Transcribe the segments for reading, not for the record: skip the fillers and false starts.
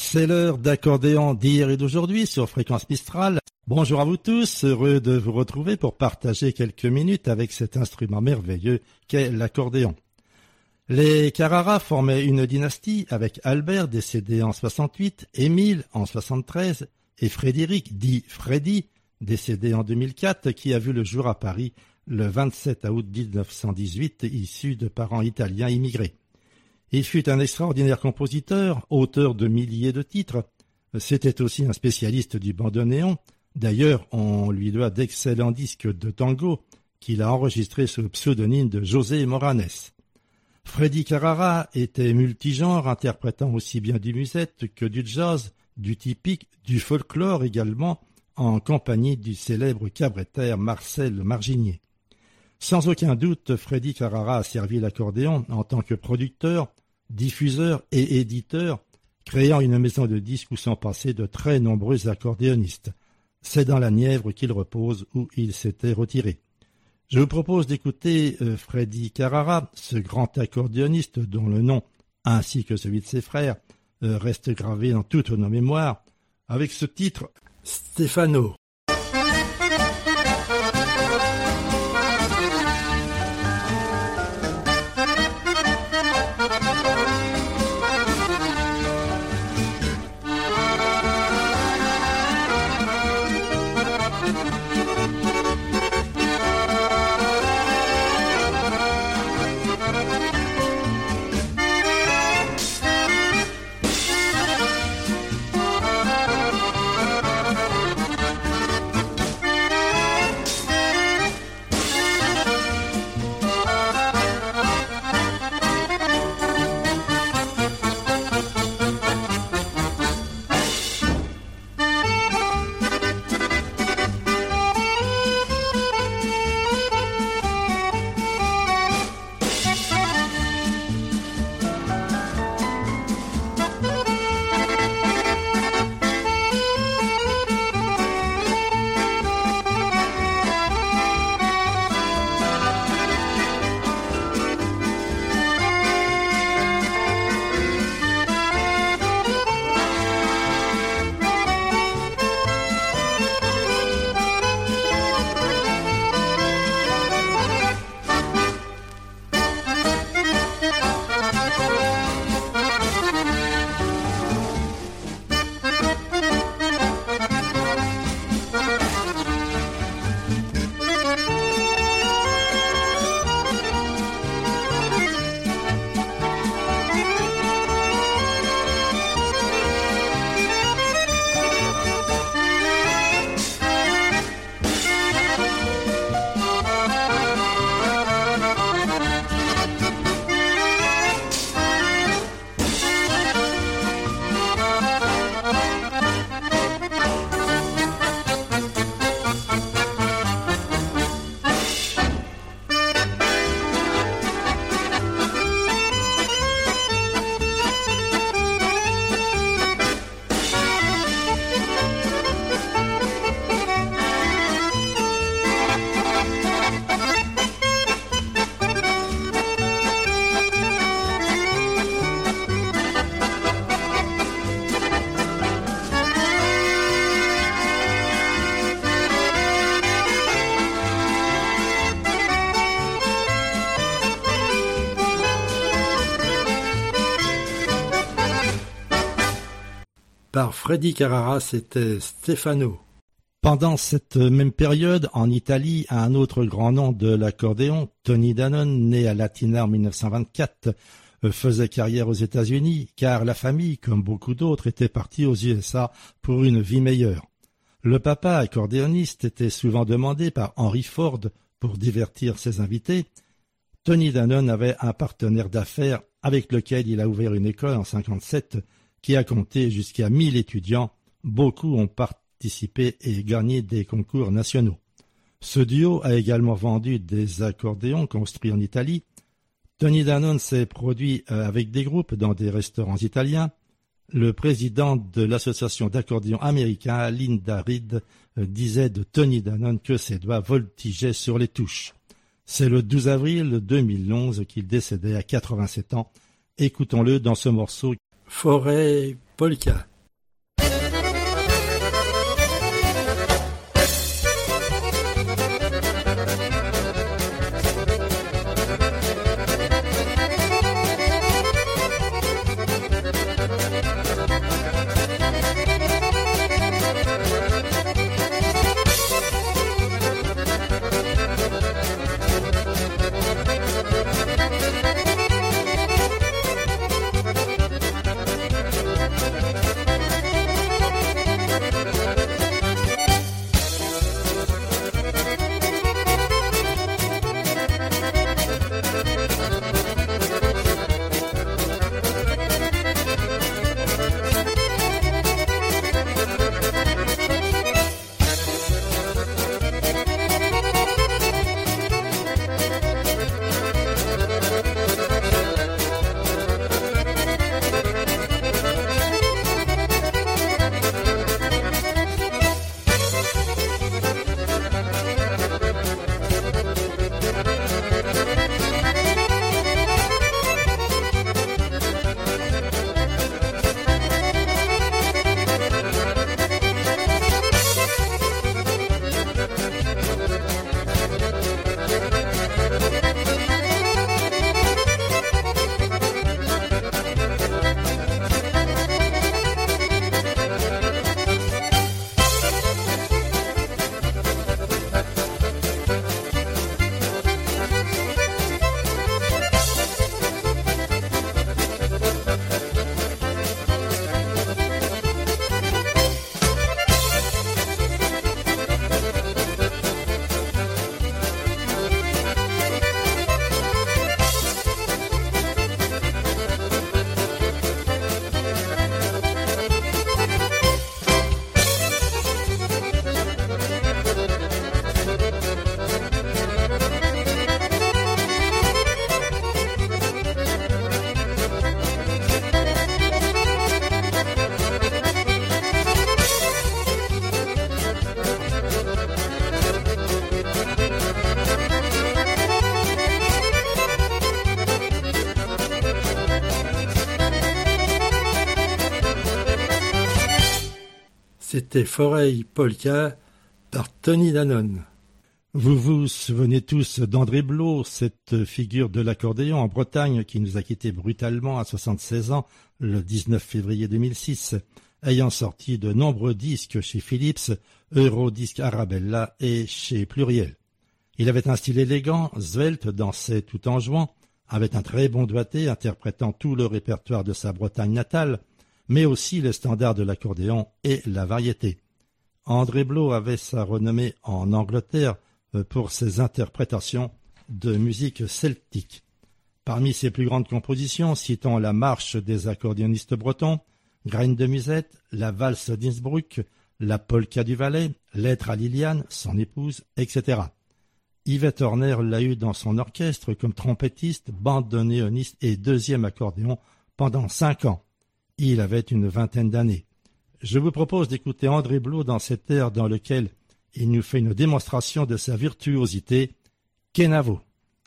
C'est l'heure d'accordéon d'hier et d'aujourd'hui sur Fréquence Mistral. Bonjour à vous tous, heureux de vous retrouver pour partager quelques minutes avec cet instrument merveilleux qu'est l'accordéon. Les Carrara formaient une dynastie avec Albert décédé en 68, Émile en 73 et Frédéric dit Freddy décédé en 2004 qui a vu le jour à Paris le 27 août 1918 issu de parents italiens immigrés. Il fut un extraordinaire compositeur, auteur de milliers de titres. C'était aussi un spécialiste du bandoneon. D'ailleurs, on lui doit d'excellents disques de tango qu'il a enregistrés sous le pseudonyme de José Moranes. Freddy Carrara était multigenre, interprétant aussi bien du musette que du jazz, du typique, du folklore également, en compagnie du célèbre cabaretteur Marcel Marginier. Sans aucun doute, Freddy Carrara a servi l'accordéon en tant que producteur, diffuseur et éditeur, créant une maison de disques où sont passés de très nombreux accordéonistes. C'est dans la Nièvre qu'il repose où il s'était retiré. Je vous propose d'écouter Freddy Carrara, ce grand accordéoniste dont le nom, ainsi que celui de ses frères, reste gravé dans toutes nos mémoires, avec ce titre « Stefano ». Par Freddy Carrara, c'était Stefano. Pendant cette même période, en Italie, un autre grand nom de l'accordéon, Tony Danone, né à Latina en 1924, faisait carrière aux États-Unis, car la famille, comme beaucoup d'autres, était partie aux USA pour une vie meilleure. Le papa accordéoniste était souvent demandé par Henry Ford pour divertir ses invités. Tony Danone avait un partenaire d'affaires avec lequel il a ouvert une école en 1957 qui a compté jusqu'à 1000 étudiants. Beaucoup ont participé et gagné des concours nationaux. Ce duo a également vendu des accordéons construits en Italie. Tony Danone s'est produit avec des groupes dans des restaurants italiens. Le président de l'association d'accordéon américain, Linda Reed, disait de Tony Danone que ses doigts voltigeaient sur les touches. C'est le 12 avril 2011 qu'il décédait à 87 ans. Écoutons-le dans ce morceau Forêt Polka. C'était Foreille Polka par Tony Danone. Vous vous souvenez tous d'André Blot, cette figure de l'accordéon en Bretagne qui nous a quittés brutalement à 76 ans le 19 février 2006, ayant sorti de nombreux disques chez Philips, Eurodisc Arabella et chez Pluriel. Il avait un style élégant, svelte, dansait tout en jouant, avait un très bon doigté interprétant tout le répertoire de sa Bretagne natale, mais aussi les standards de l'accordéon et la variété. André Blot avait sa renommée en Angleterre pour ses interprétations de musique celtique. Parmi ses plus grandes compositions, citons la marche des accordéonistes bretons, Graine de musette, la valse d'Innsbruck, la polka du Valais, Lettre à Liliane, son épouse, etc. Yvette Horner l'a eu dans son orchestre comme trompettiste, bandoneoniste et deuxième accordéon pendant 5 ans. Il avait une vingtaine d'années. Je vous propose d'écouter André Blot dans cet air dans lequel il nous fait une démonstration de sa virtuosité, Kenavo.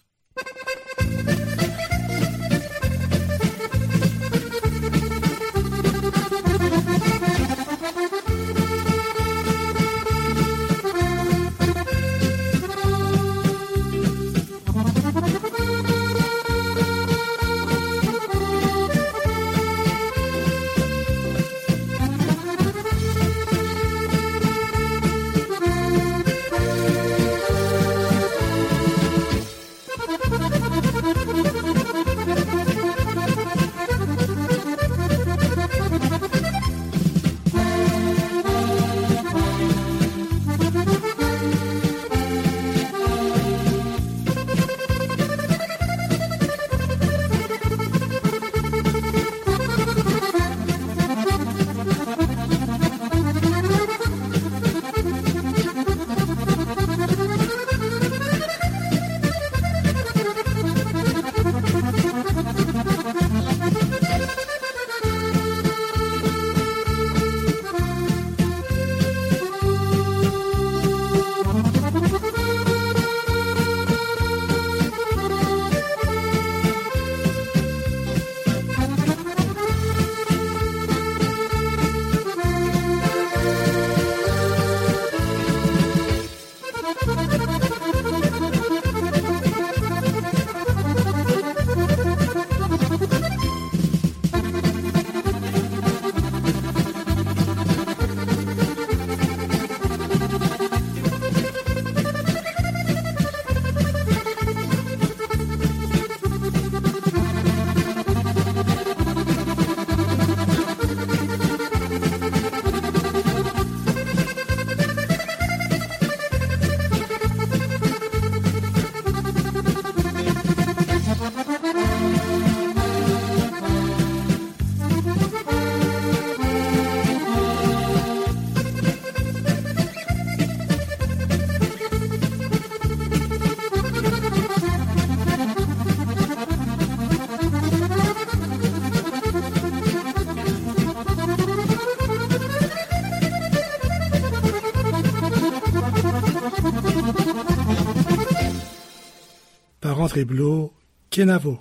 André Blot, Kenavo.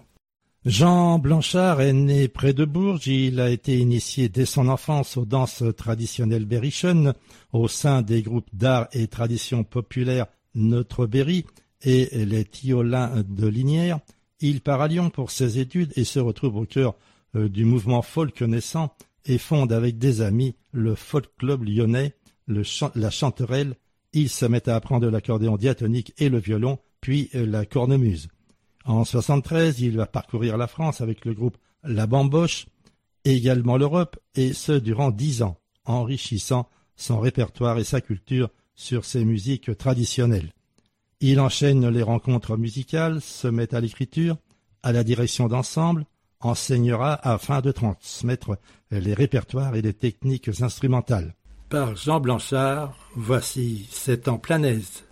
Jean Blanchard est né près de Bourges. Il a été initié dès son enfance aux danses traditionnelles berrichonnes au sein des groupes d'art et tradition populaire Notre Berry et les Tiolins de Linières. Il part à Lyon pour ses études et se retrouve au cœur du mouvement folk naissant et fonde avec des amis le folk club lyonnais, la Chanterelle. Il se met à apprendre l'accordéon diatonique et le violon, puis la cornemuse. En 73, il va parcourir la France avec le groupe La Bamboche, également l'Europe, et ce durant 10 ans, enrichissant son répertoire et sa culture sur ses musiques traditionnelles. Il enchaîne les rencontres musicales, se met à l'écriture, à la direction d'ensemble, enseignera afin de transmettre les répertoires et les techniques instrumentales. Par Jean Blanchard, voici C'est en planaise.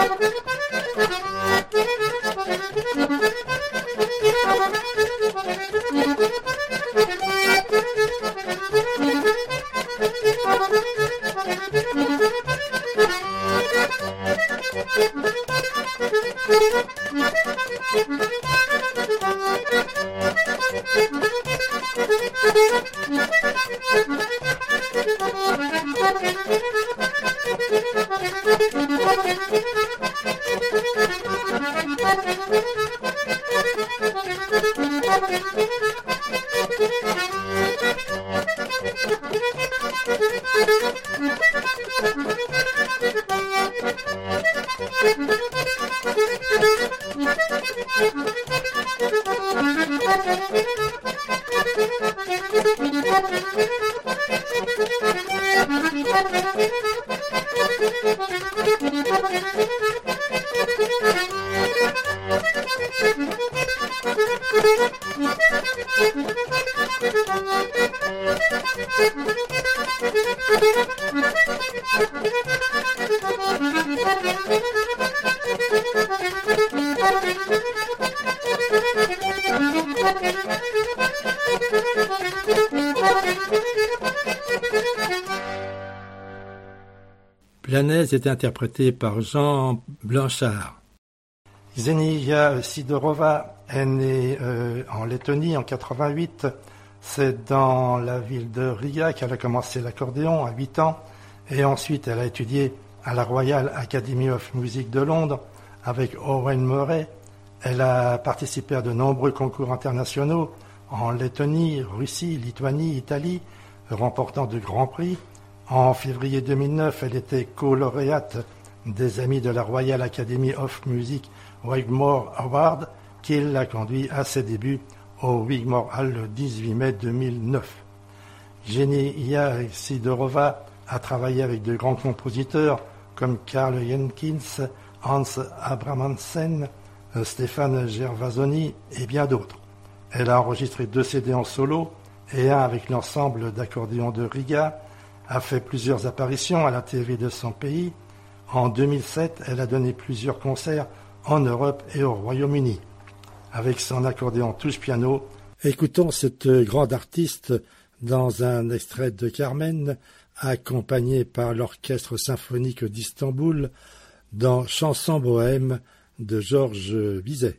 Blanes est interprété par Jean Blanchard. Ksenia Sidorova est née en Lettonie en 88. C'est dans la ville de Riga qu'elle a commencé l'accordéon à 8 ans et ensuite elle a étudié à la Royal Academy of Music de Londres avec Owen Murray. Elle a participé à de nombreux concours internationaux en Lettonie, Russie, Lituanie, Italie, remportant de grands prix. En février 2009, elle était co-lauréate des Amis de la Royal Academy of Music Wigmore Award, qui l'a conduit à ses débuts au Wigmore Hall le 18 mai 2009. Ksenia Sidorova a travaillé avec de grands compositeurs comme Karl Jenkins, Hans Abrahamsen, Stéphane Gervasoni et bien d'autres. Elle a enregistré 2 CD en solo et un avec l'ensemble d'accordéons de Riga, a fait plusieurs apparitions à la TV de son pays. En 2007, elle a donné plusieurs concerts en Europe et au Royaume-Uni. Avec son accordéon touche-piano, écoutons cette grande artiste dans un extrait de Carmen, accompagné par l'Orchestre symphonique d'Istanbul dans Chanson bohème de Georges Bizet.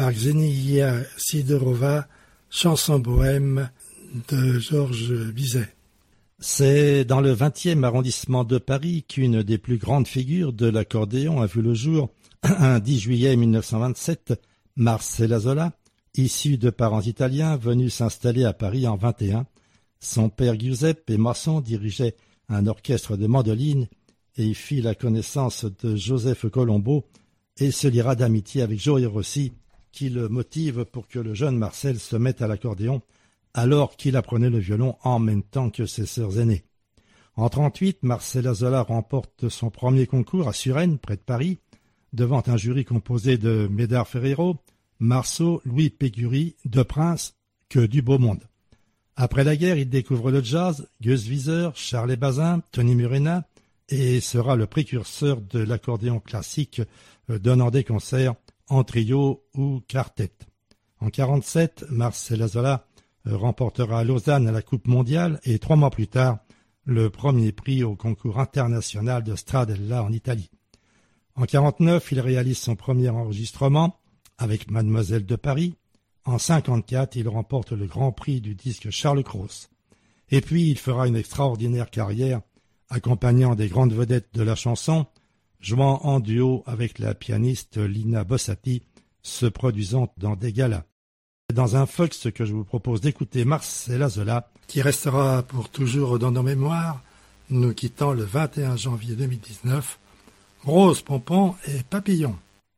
par Ksenia Sidorova, chanson bohème de Georges Bizet. C'est dans le 20e arrondissement de Paris qu'une des plus grandes figures de l'accordéon a vu le jour, un 10 juillet 1927, Marcella Zola, issu de parents italiens venus s'installer à Paris en 21. Son père Giuseppe maçon dirigeait un orchestre de mandoline et y fit la connaissance de Joseph Colombo et se liera d'amitié avec Joe Rossi, qui le motive pour que le jeune Marcel se mette à l'accordéon alors qu'il apprenait le violon en même temps que ses sœurs aînées. En 1938, Marcella Zola remporte son premier concours à Suresnes, près de Paris, devant un jury composé de Médard Ferrero, Marceau, Louis Pécurie, De Prince, que du beau monde. Après la guerre, il découvre le jazz, Gus Wieser, Charles Bazin, Tony Murena, et sera le précurseur de l'accordéon classique, donnant des concerts en trio ou quartet. En 1947, Marcella Zola remportera à Lausanne la Coupe mondiale et 3 mois plus tard, le premier prix au concours international de Stradella en Italie. En 1949, il réalise son premier enregistrement avec Mademoiselle de Paris. En 1954, il remporte le grand prix du disque Charles Cros. Et puis, il fera une extraordinaire carrière, accompagnant des grandes vedettes de la chanson, jouant en duo avec la pianiste Lina Bossati, se produisant dans des galas. Dans un Fox que je vous propose d'écouter Marcella Zola, qui restera pour toujours dans nos mémoires, nous quittant le 21 janvier 2019, Rose Pompon et Papillon.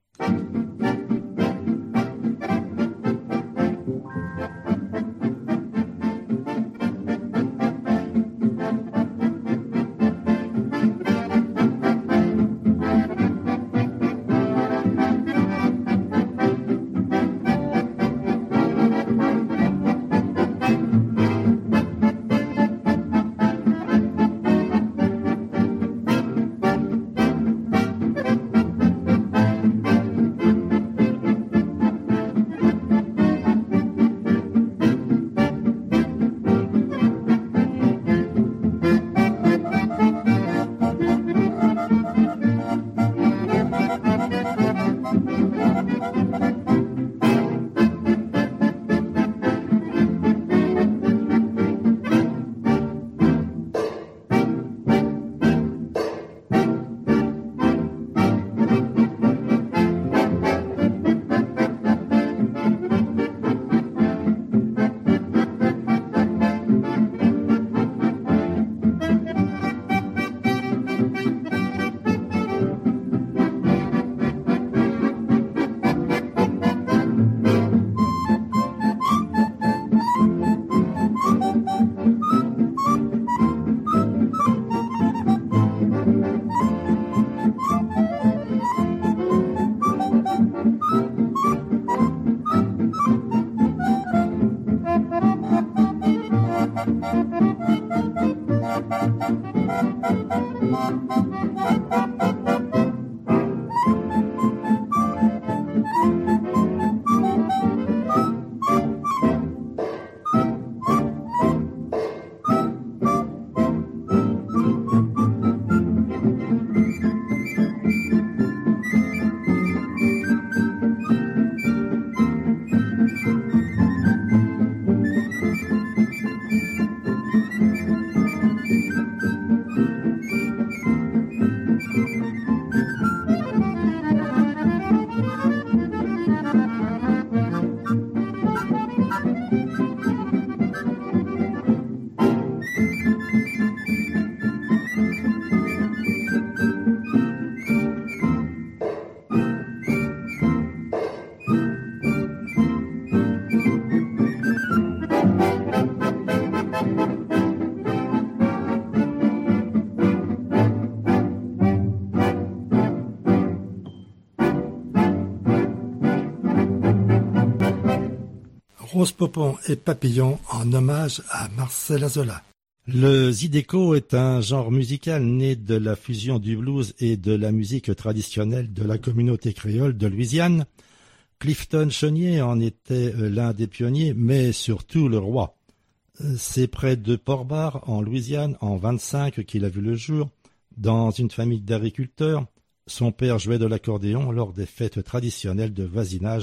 Rose Pompon et Papillon en hommage à Marcella Zola. Le zydeco est un genre musical né de la fusion du blues et de la musique traditionnelle de la communauté créole de Louisiane. Clifton Chenier en était l'un des pionniers, mais surtout le roi. C'est près de Port-Barre, en Louisiane, en 1925 qu'il a vu le jour, dans une famille d'agriculteurs. Son père jouait de l'accordéon lors des fêtes traditionnelles de voisinage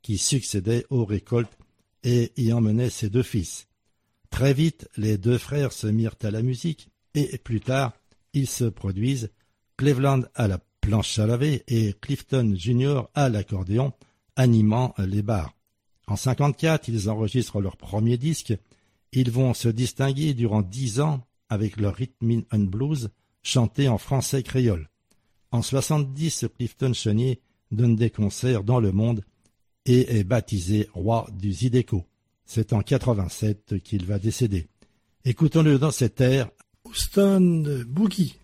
qui succédait aux récoltes et y emmenait ses 2 fils. Très vite, les 2 frères se mirent à la musique et plus tard, ils se produisent, Cleveland à la planche à laver et Clifton Jr. à l'accordéon, animant les bars. En 1954, ils enregistrent leur premier disque. Ils vont se distinguer durant 10 ans avec leur Rhythm and Blues chanté en français créole. En 1970, Clifton Chenier donne des concerts dans le monde et est baptisé roi du Zydeco. C'est en 1987 qu'il va décéder. Écoutons-le dans cet air. Houston Boogie.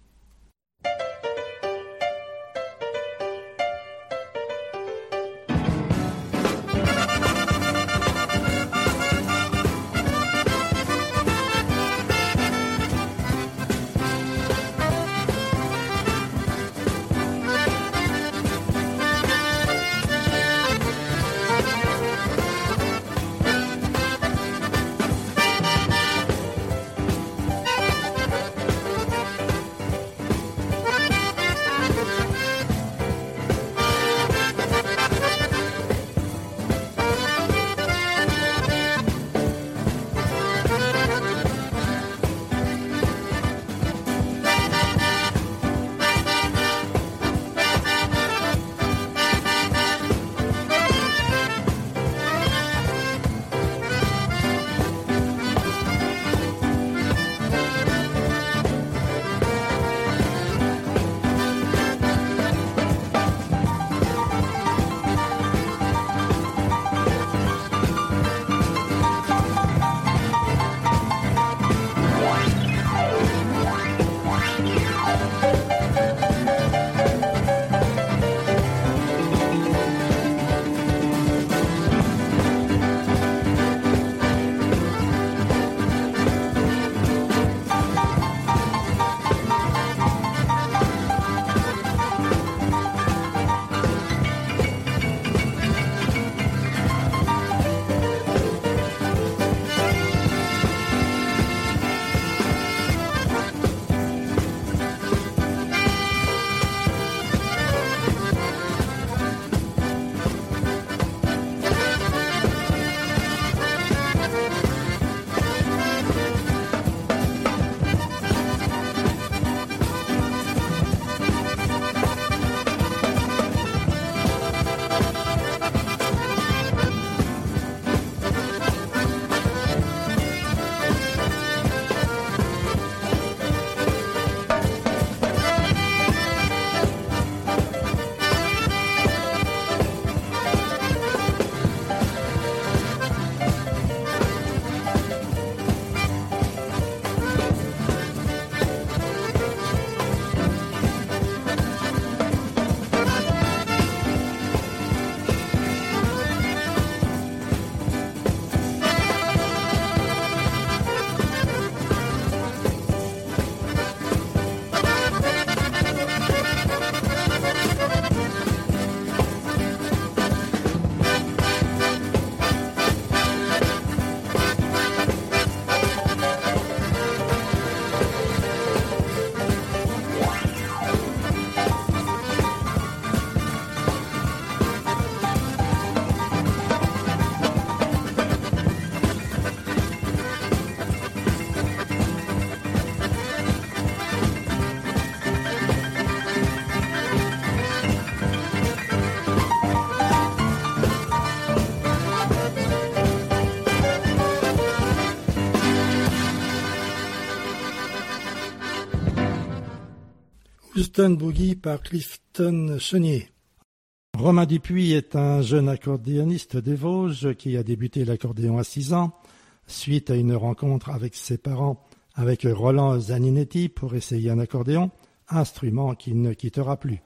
Houston Boogie par Clifton Chenier. Romain Dupuis est un jeune accordéoniste des Vosges qui a débuté l'accordéon à 6 ans, suite à une rencontre avec ses parents avec Roland Zaninetti pour essayer un accordéon, instrument qu'il ne quittera plus.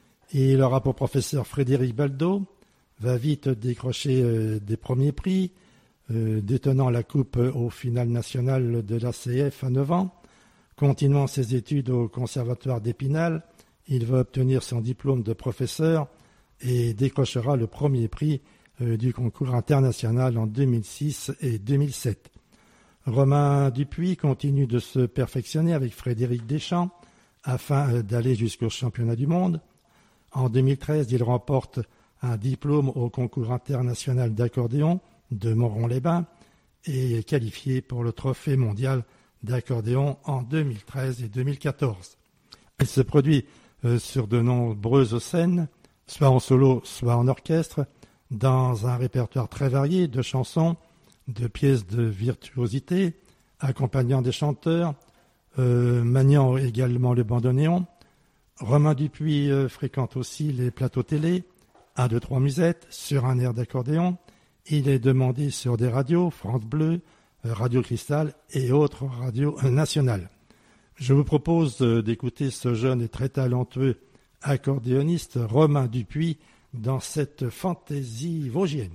Il aura pour professeur Frédéric Baldo, va vite décrocher des premiers prix, détenant la coupe au finale nationale de l'ACF à 9 ans. Continuant ses études au conservatoire d'Épinal, il va obtenir son diplôme de professeur et décrochera le premier prix du concours international en 2006 et 2007. Romain Dupuis continue de se perfectionner avec Frédéric Deschamps afin d'aller jusqu'au championnat du monde. En 2013, il remporte un diplôme au concours international d'accordéon de Moron-les-Bains et est qualifié pour le trophée mondial d'accordéon en 2013 et 2014. Il se produit sur de nombreuses scènes, soit en solo, soit en orchestre, dans un répertoire très varié de chansons, de pièces de virtuosité, accompagnant des chanteurs, maniant également le bandoneon. Romain Dupuis fréquente aussi les plateaux télé, 1, 2, 3 musettes, sur un air d'accordéon. Il est demandé sur des radios, France Bleu, Radio Cristal et autres radios nationales. Je vous propose d'écouter ce jeune et très talentueux accordéoniste Romain Dupuis dans cette fantaisie vosgienne.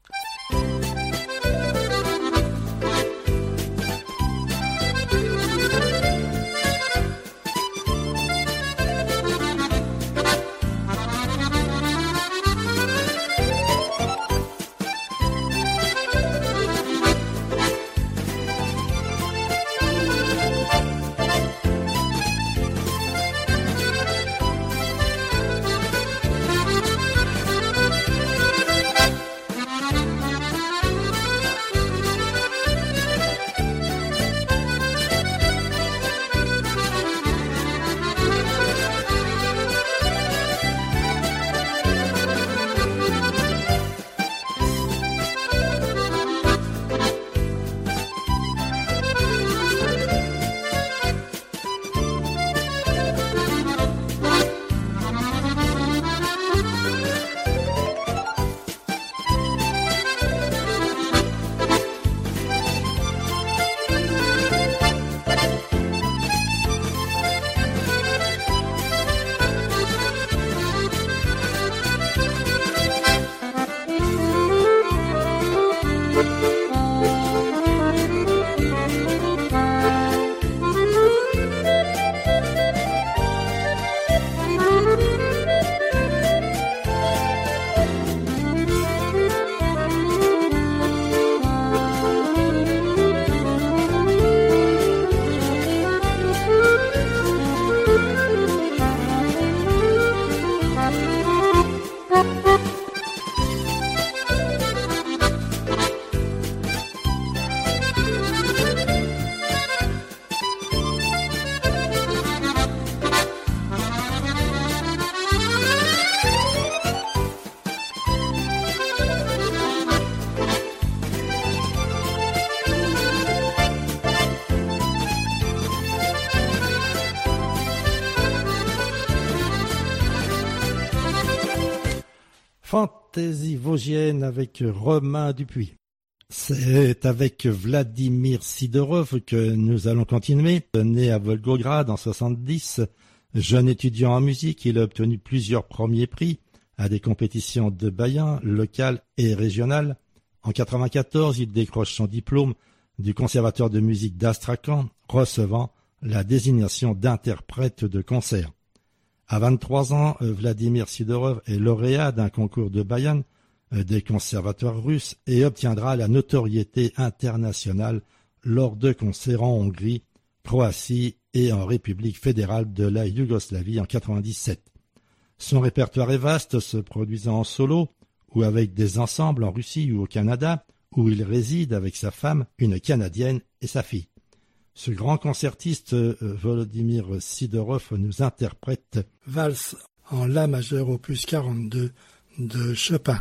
Fantaisie vosgienne avec Romain Dupuis. C'est avec Vladimir Sidorov que nous allons continuer. Né à Volgograd en 70, jeune étudiant en musique, il a obtenu plusieurs premiers prix à des compétitions de bayen, locales et régionales. En 94, il décroche son diplôme du Conservatoire de musique d'Astrakhan, recevant la désignation d'interprète de concert. À 23 ans, Vladimir Sidorov est lauréat d'un concours de bayan des conservatoires russes et obtiendra la notoriété internationale lors de concerts en Hongrie, Croatie et en République fédérale de la Yougoslavie en 97. Son répertoire est vaste, se produisant en solo ou avec des ensembles en Russie ou au Canada, où il réside avec sa femme, une Canadienne et sa fille. Ce grand concertiste, Volodymyr Sidorov, nous interprète Valse en La majeur opus 42 de Chopin.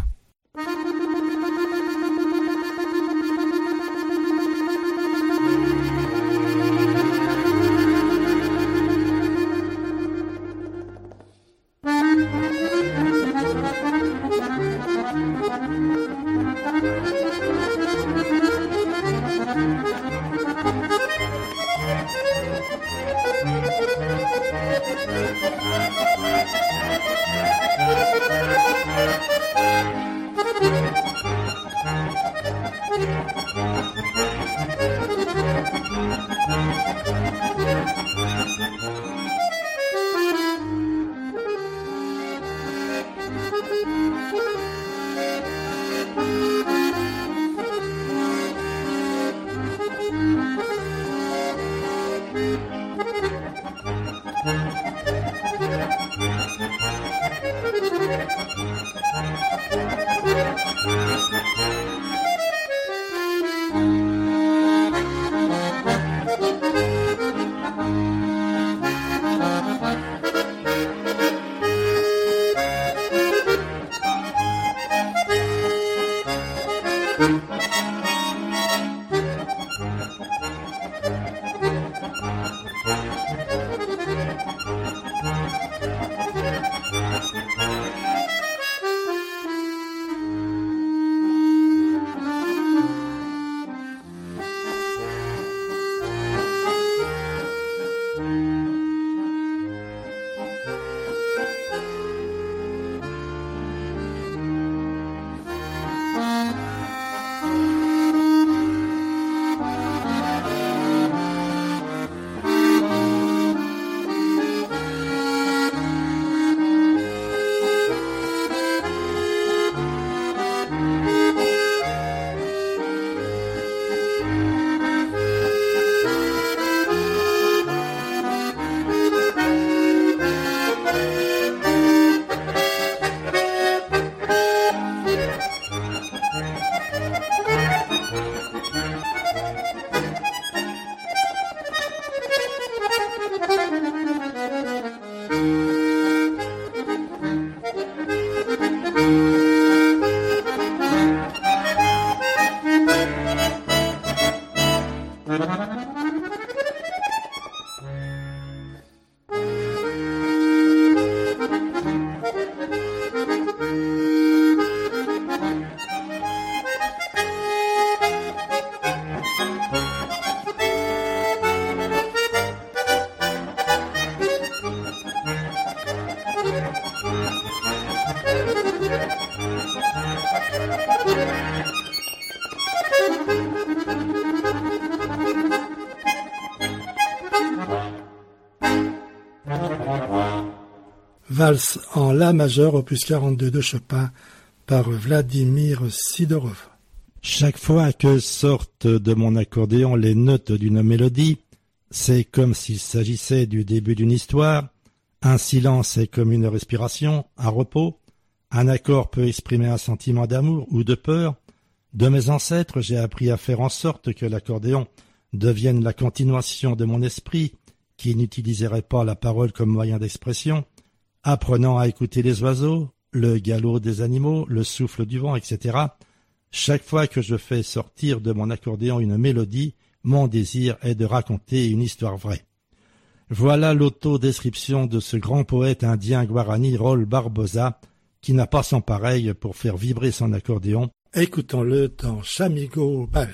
valse en La majeur, opus 42 de Chopin, par Vladimir Sidorov. Chaque fois que sortent de mon accordéon les notes d'une mélodie, c'est comme s'il s'agissait du début d'une histoire. Un silence est comme une respiration, un repos. Un accord peut exprimer un sentiment d'amour ou de peur. De mes ancêtres, j'ai appris à faire en sorte que l'accordéon devienne la continuation de mon esprit, qui n'utiliserait pas la parole comme moyen d'expression, apprenant à écouter les oiseaux, le galop des animaux, le souffle du vent, etc. Chaque fois que je fais sortir de mon accordéon une mélodie, mon désir est de raconter une histoire vraie. Voilà l'autodescription de ce grand poète indien Guarani Raúl Barbosa, qui n'a pas son pareil pour faire vibrer son accordéon. Écoutons-le dans Chamigo Bal.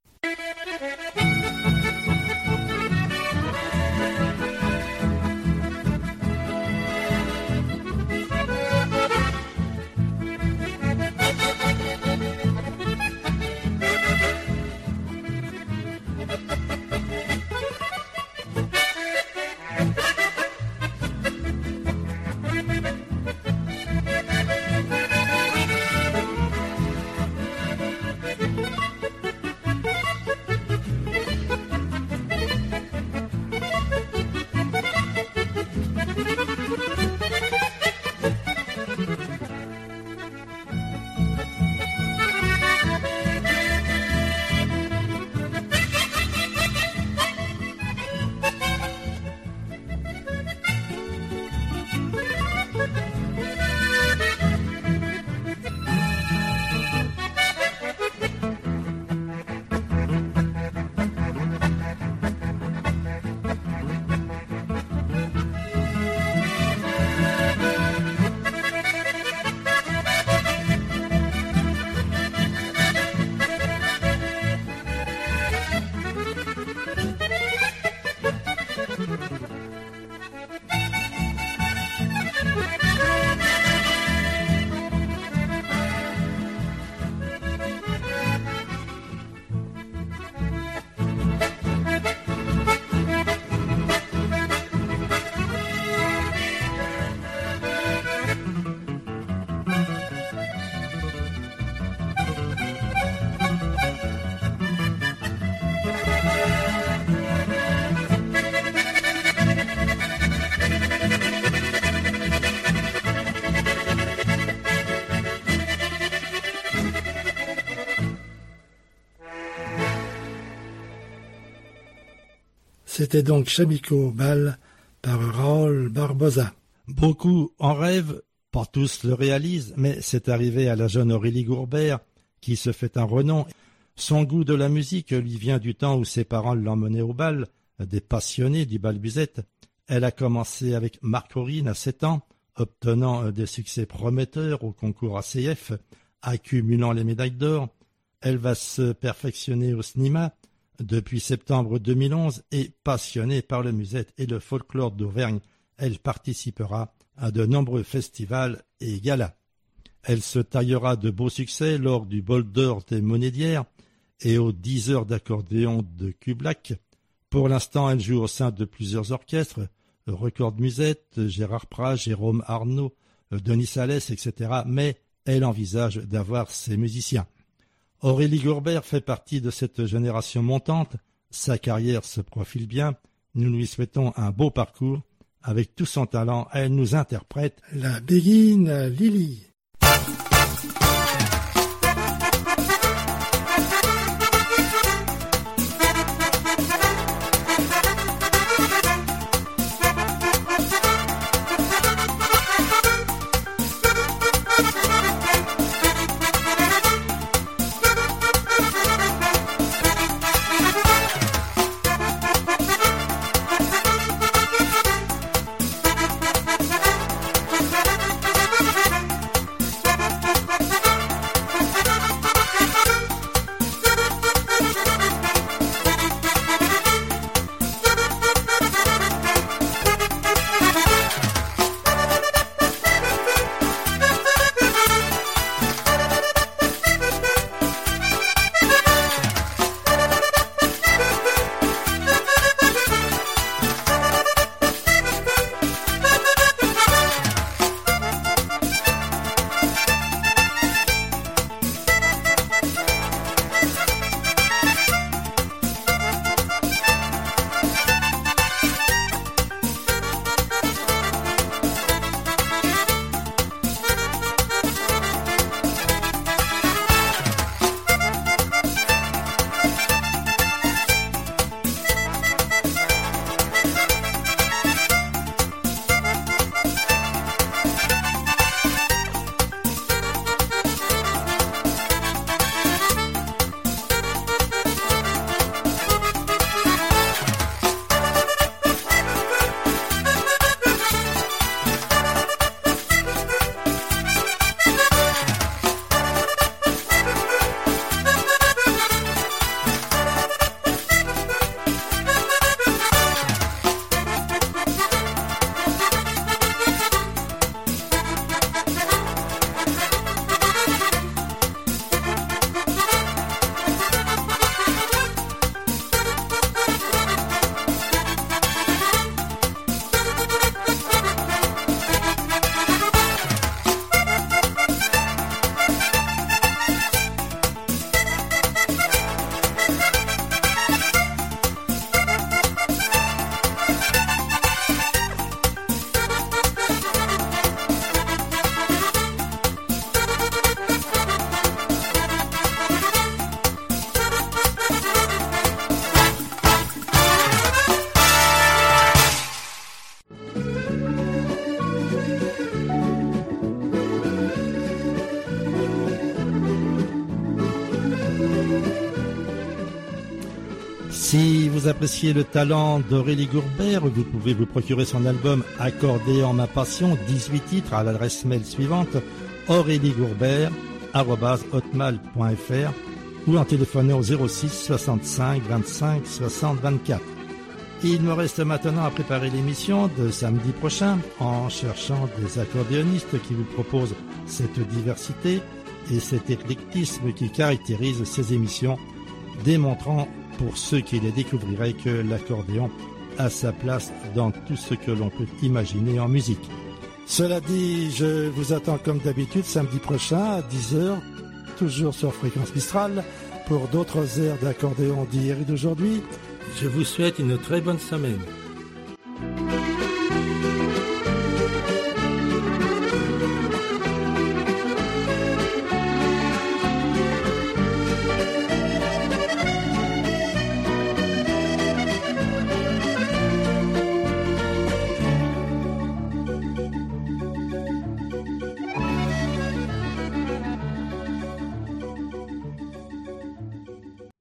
C'était donc Chamigo Bal par Raúl Barbosa. Beaucoup en rêvent, pas tous le réalisent, mais c'est arrivé à la jeune Aurélie Gourbert, qui se fait un renom. Son goût de la musique lui vient du temps où ses parents l'emmenaient au bal, des passionnés du bal Musette. Elle a commencé avec Marc Aurine à 7 ans, obtenant des succès prometteurs au concours ACF, accumulant les médailles d'or. Elle va se perfectionner au cinéma depuis septembre 2011 et passionnée par le musette et le folklore d'Auvergne, elle participera à de nombreux festivals et galas. Elle se taillera de beaux succès lors du bol d'or des Monédières et aux 10 heures d'accordéon de Kublac. Pour l'instant, elle joue au sein de plusieurs orchestres, Record Musette, Gérard Prat, Jérôme Arnaud, Denis Salès, etc. Mais elle envisage d'avoir ses musiciens. Aurélie Gourbert fait partie de cette génération montante. Sa carrière se profile bien. Nous lui souhaitons un beau parcours. Avec tout son talent, elle nous interprète la Béguine Lily. Si vous appréciez le talent d'Aurélie Gourbert, vous pouvez vous procurer son album Accordéon ma passion, 18 titres à l'adresse mail suivante aureliegourbert@hotmail.fr ou en téléphonant au 06 65 25 60 24. Il me reste maintenant à préparer l'émission de samedi prochain en cherchant des accordéonistes qui vous proposent cette diversité et cet éclectisme qui caractérise ces émissions, démontrant pour ceux qui les découvriraient que l'accordéon a sa place dans tout ce que l'on peut imaginer en musique. Cela dit, je vous attends comme d'habitude samedi prochain à 10h, toujours sur Fréquence Mistral, pour d'autres airs d'accordéon d'hier et d'aujourd'hui. Je vous souhaite une très bonne semaine.